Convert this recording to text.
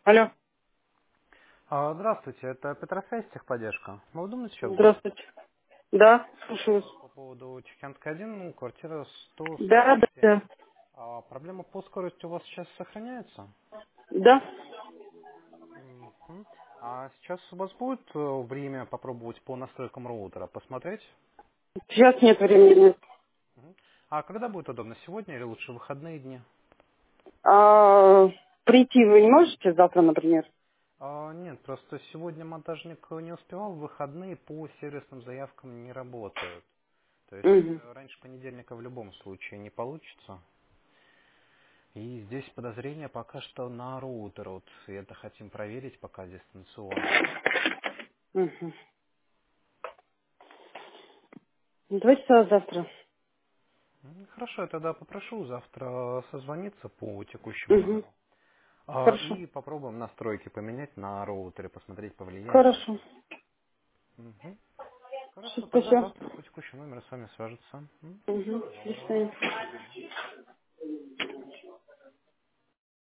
Алло, Здравствуйте, это Петросвязь, техподдержка. Мы удобно сейчас говорить? здравствуйте. Да, слушаю вас. По поводу Чехианской 1, квартира Да, да, 147. да. Проблема по скорости у вас сейчас сохраняется? Да. Мгм. А сейчас у вас будет время попробовать по настройкам роутера посмотреть? Сейчас нет времени. Мгм. А когда будет удобно? Сегодня или лучше в выходные дни? А, прийти вы не можете завтра, например? Нет, просто сегодня монтажник не успевал, в выходные по сервисным заявкам не работают. То есть Угу. раньше понедельника в любом случае не получится. И здесь подозрение пока что на роутер. Вот и это хотим проверить пока дистанционно. Угу. Давайте тогда завтра. Хорошо, я тогда попрошу завтра созвониться по текущему Угу. номеру. Хорошо. И попробуем настройки поменять на роутере, посмотреть, повлияет ли Хорошо. это. Мгм. Всё, Хорошо, тогда спасибо. завтра по текущему номеру с вами свяжется. Угу. Всего До доброго. свидания. До свидания.